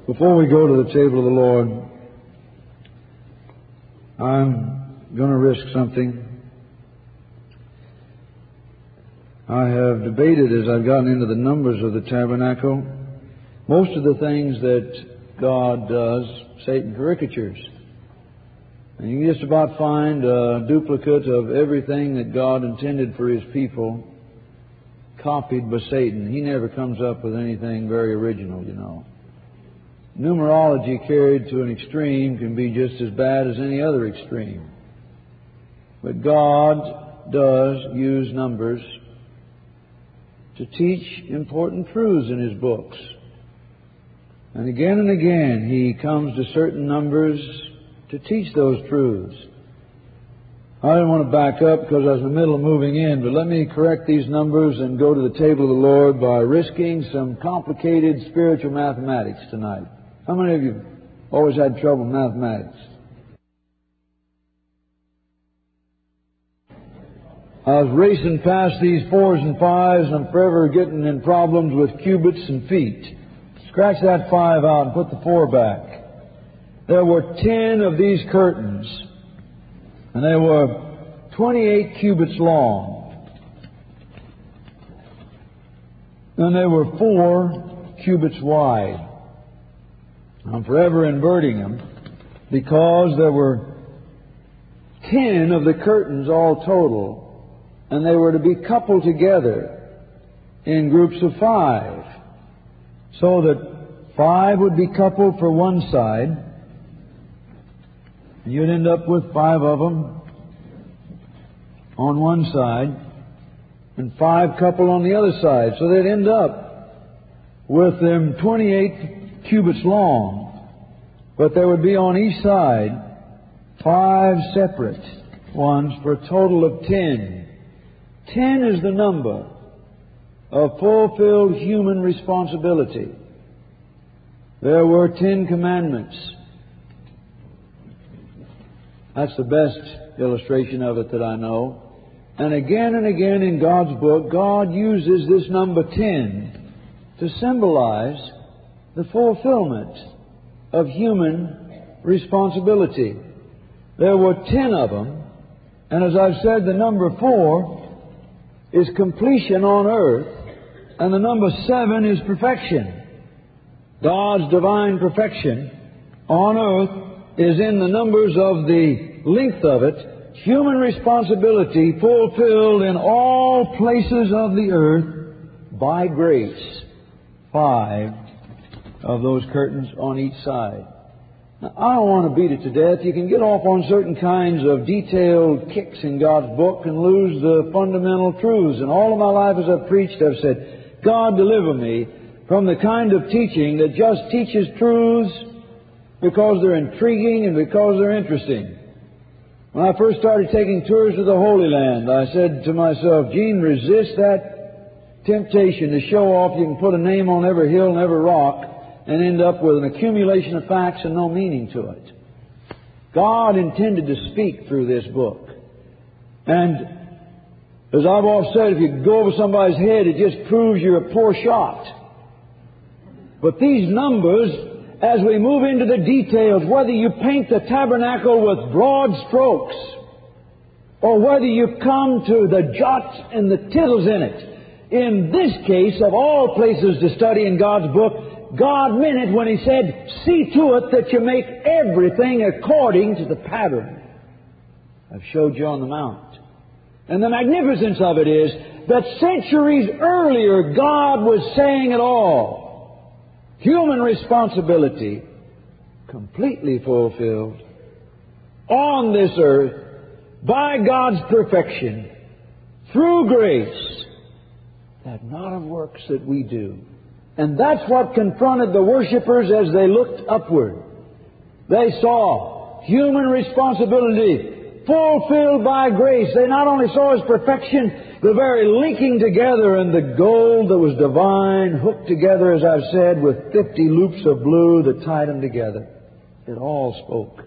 Before we go to the table of the Lord, I'm going to risk something. I have debated as I've gotten into the numbers of the tabernacle. Most of the things that God does, Satan caricatures. And you can just about find a duplicate of everything that God intended for His people, copied by Satan. He never comes up with anything very original, you know. Numerology carried to an extreme can be just as bad as any other extreme. But God does use numbers to teach important truths in His books. And again, He comes to certain numbers to teach those truths. I didn't want to back up because I was in the middle of moving in, but let me correct these numbers and go to the table of the Lord by risking some complicated spiritual mathematics tonight. How many of you always had trouble with mathematics? I was racing past these 4s and 5s, and I'm forever getting in problems with cubits and feet. Scratch that 5 out and put the 4 back. There were 10 of these curtains, and they were 28 cubits long. And they were 4 cubits wide. I'm forever inverting them because there were 10 of the curtains all total, and they were to be coupled together in groups of 5, so that 5 would be coupled for one side, and you'd end up with 5 of them on one side, and 5 coupled on the other side. So they'd end up with them 28 cubits long, but there would be on each side 5 separate ones for a total of 10. 10 is the number of fulfilled human responsibility. There were 10 commandments. That's the best illustration of it that I know. And again in God's book, God uses this number 10 to symbolize the fulfillment of human responsibility. There were 10 of them, and as I've said, the number 4 is completion on earth, and the number 7 is perfection. God's divine perfection on earth is in the numbers of the length of it. Human responsibility fulfilled in all places of the earth by grace. 5 of those curtains on each side. Now, I don't want to beat it to death. You can get off on certain kinds of detailed kicks in God's book and lose the fundamental truths. And all of my life as I've preached, I've said, God, deliver me from the kind of teaching that just teaches truths because they're intriguing and because they're interesting. When I first started taking tours to the Holy Land, I said to myself, Gene, resist that temptation to show off. You can put a name on every hill and every rock and end up with an accumulation of facts and no meaning to it. God intended to speak through this book. And as I've often said, if you go over somebody's head, it just proves you're a poor shot. But these numbers, as we move into the details, whether you paint the tabernacle with broad strokes, or whether you come to the jots and the tittles in it, in this case, of all places to study in God's book, God meant it when He said, see to it that you make everything according to the pattern I've showed you on the Mount. And the magnificence of it is that centuries earlier God was saying it all. Human responsibility completely fulfilled on this earth by God's perfection through grace, that not of works that we do. And that's what confronted the worshippers as they looked upward. They saw human responsibility fulfilled by grace. They not only saw His perfection, the very linking together, and the gold that was divine hooked together, as I've said, with 50 loops of blue that tied them together. It all spoke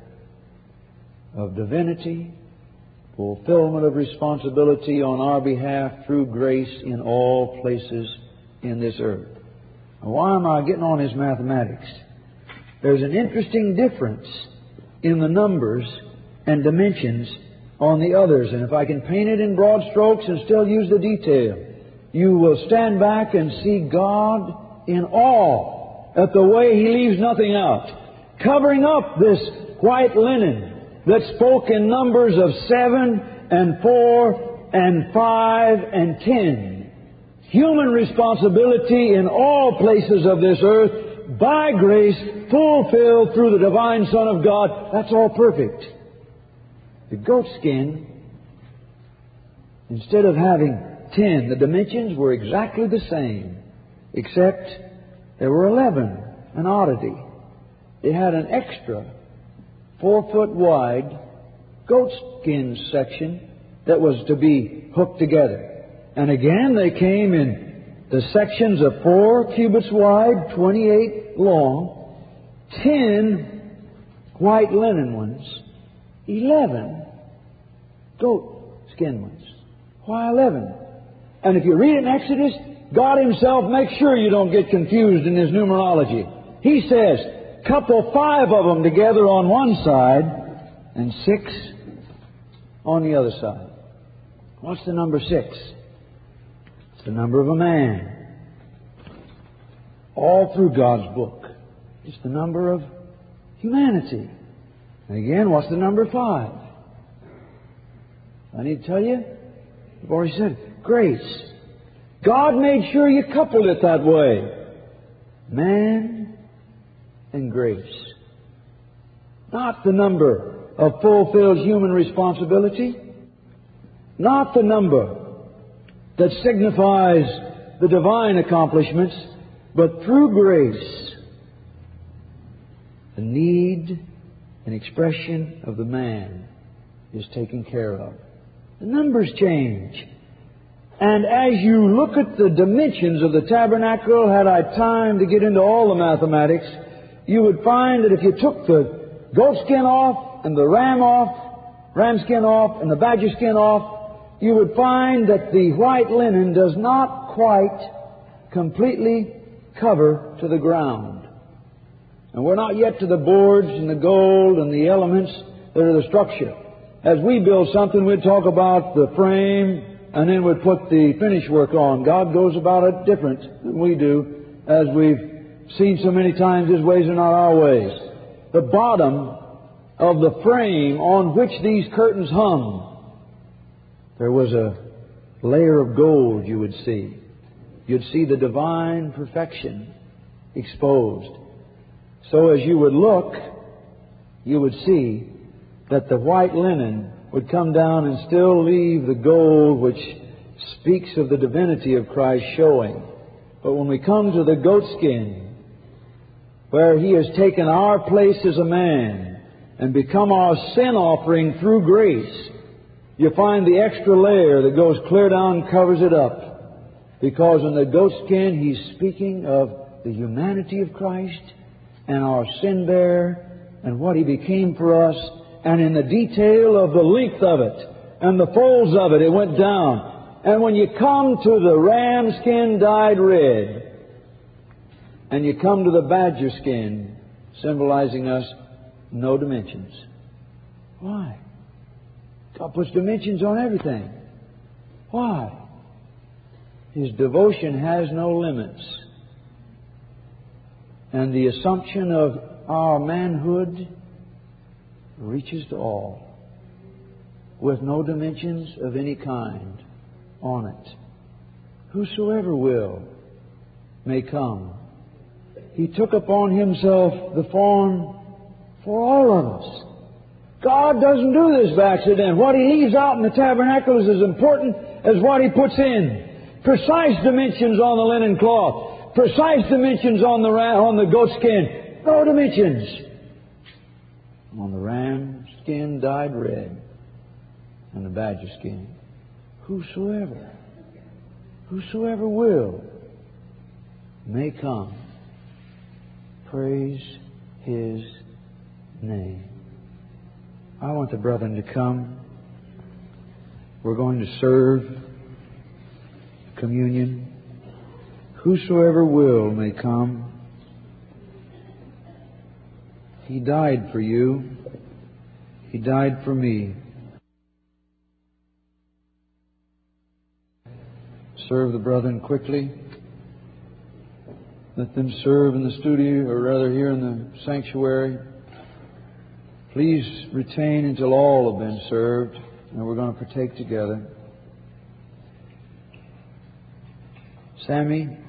of divinity, fulfillment of responsibility on our behalf through grace in all places in this earth. Now, why am I getting on His mathematics? there's an interesting difference in the numbers and dimensions on the others. And if I can paint it in broad strokes and still use the detail, you will stand back and see God in awe at the way He leaves nothing out, covering up this white linen that spoke in numbers of 7 and 4 and 5 and 10. Human responsibility in all places of this earth, by grace, fulfilled through the divine Son of God. That's all perfect. The goat skin, instead of having 10, the dimensions were exactly the same, except there were 11, an oddity. It had an extra 4-foot wide goat skin section that was to be hooked together. And again, they came in the sections of 4 cubits wide, 28 long, 10 white linen ones, 11 goat skin ones. Why 11? And if you read in Exodus, God Himself makes sure you don't get confused in His numerology. He says, couple 5 of them together on one side and 6 on the other side. What's the number 6? It's the number of a man. All through God's book. It's the number of humanity. And again, what's the number 5? I need to tell you, I've already said it. Grace. God made sure you coupled it that way. Man and grace. Not the number of fulfilled human responsibility. Not the number that signifies the divine accomplishments, but through grace, the need and expression of the man is taken care of. The numbers change. And as you look at the dimensions of the tabernacle, had I time to get into all the mathematics, you would find that if you took the goat skin off and the ram skin off and the badger skin off, you would find that the white linen does not quite completely cover to the ground. And we're not yet to the boards and the gold and the elements that are the structure. As we build something, we'd talk about the frame and then we'd put the finish work on. God goes about it different than we do, as we've seen so many times. His ways are not our ways. The bottom of the frame on which these curtains hung, there was a layer of gold you would see. You'd see the divine perfection exposed. So as you would look, you would see that the white linen would come down and still leave the gold which speaks of the divinity of Christ showing. But when we come to the goat skin, where He has taken our place as a man and become our sin offering through grace, you find the extra layer that goes clear down and covers it up. Because in the goat skin, He's speaking of the humanity of Christ and our sin bearer and what He became for us, and in the detail of the length of it and the folds of it, it went down. And when you come to the ram skin dyed red, and you come to the badger skin, symbolizing us, no dimensions. Why? God puts dimensions on everything. Why? His devotion has no limits. And the assumption of our manhood reaches to all, with no dimensions of any kind on it. Whosoever will may come. He took upon Himself the form for all of us. God doesn't do this by accident. What He leaves out in the tabernacle is as important as what He puts in. Precise dimensions on the linen cloth. Precise dimensions on the goat skin. No dimensions on the ram skin dyed red and the badger skin. Whosoever will may come. Praise His name. I want the brethren to come. We're going to serve communion. Whosoever will may come. He died for you. He died for me. Serve the brethren quickly. Let them serve in the studio, or rather here in the sanctuary. Please retain until all have been served, and we're going to partake together. Sammy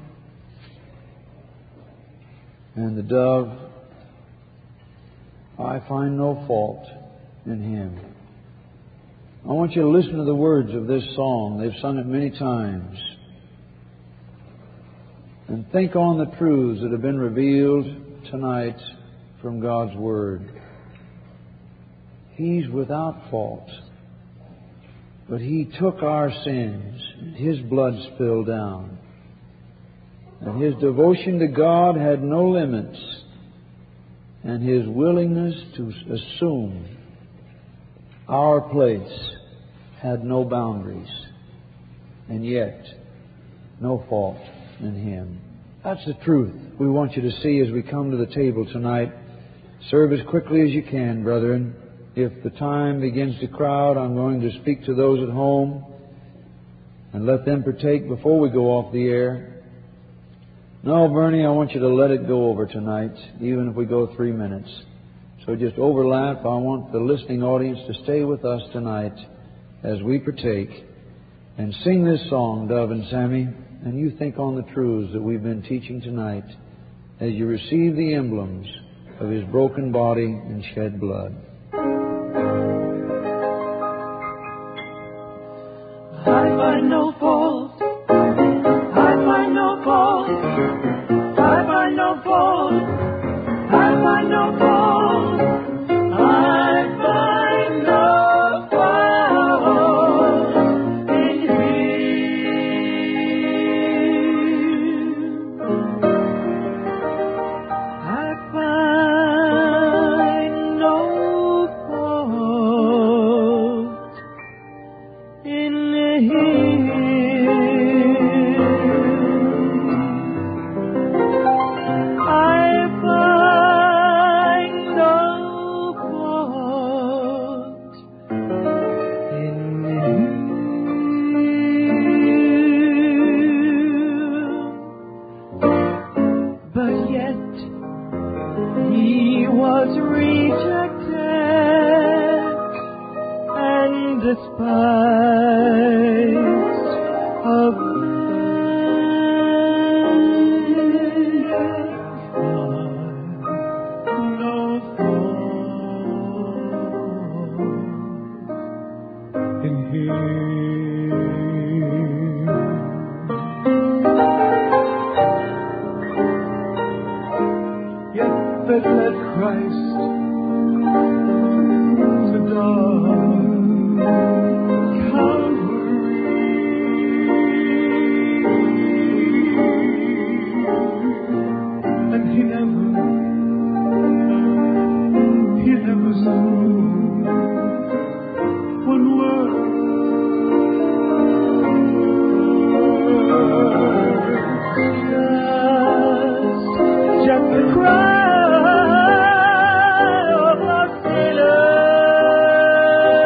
and the dove, I find no fault in him. I want you to listen to the words of this song. They've sung it many times. And think on the truths that have been revealed tonight from God's Word. He's without fault, but He took our sins, and His blood spilled down. And His devotion to God had no limits, and His willingness to assume our place had no boundaries, and yet no fault in Him. That's the truth we want you to see as we come to the table tonight. Serve as quickly as you can, brethren. If the time begins to crowd, I'm going to speak to those at home and let them partake before we go off the air. No, Bernie, I want you to let it go over tonight, even if we go 3 minutes. So just overlap. I want the listening audience to stay with us tonight as we partake and sing this song, Dove and Sammy, and you think on the truths that we've been teaching tonight as you receive the emblems of His broken body and shed blood. I find no fault. I find no fault. I find no fault. I find no fault. I find no fault in Him. I find no fault in Him. I find no fault in Him. But yet He was rejected and despised of men. No fault in Him. Yet that led Christ to die. And He never said one word. Just the cry of a sinner.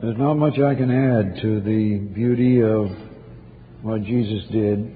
There's not much I can add to the beauty of what Jesus did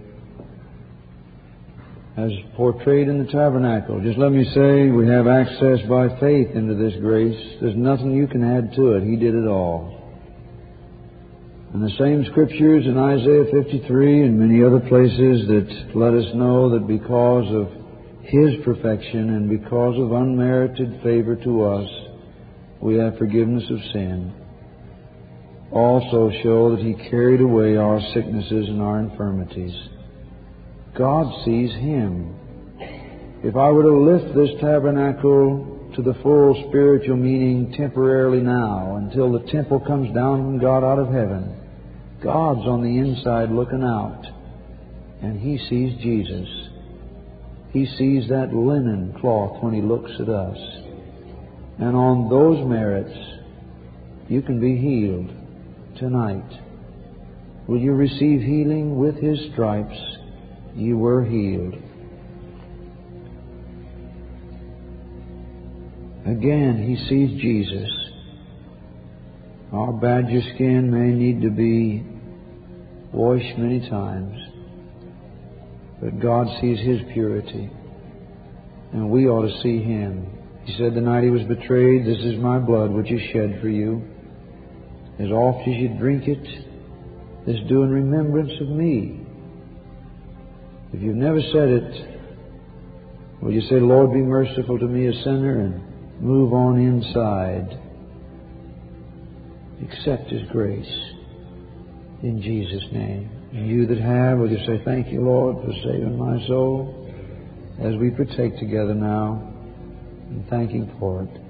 as portrayed in the tabernacle. Just let me say, we have access by faith into this grace. There's nothing you can add to it. He did it all. And the same Scriptures in Isaiah 53 and many other places that let us know that because of His perfection and because of unmerited favor to us, we have forgiveness of sin, also show that He carried away our sicknesses and our infirmities. God sees Him. If I were to lift this tabernacle to the full spiritual meaning temporarily now, until the temple comes down from God out of heaven, God's on the inside looking out, and He sees Jesus. He sees that linen cloth when He looks at us. And on those merits, you can be healed tonight. Will you receive healing? With His stripes you were healed. Again, He sees Jesus. Our badger skin may need to be washed many times, but God sees His purity, and we ought to see Him. He said the night He was betrayed, "This is my blood which is shed for you. As oft as you drink it, this do in remembrance of me." If you've never said it, will you say, "Lord, be merciful to me, a sinner," and move on inside? Accept His grace in Jesus' name. And you that have, will you say, "Thank you, Lord, for saving my soul," as we partake together now and thank Him for it.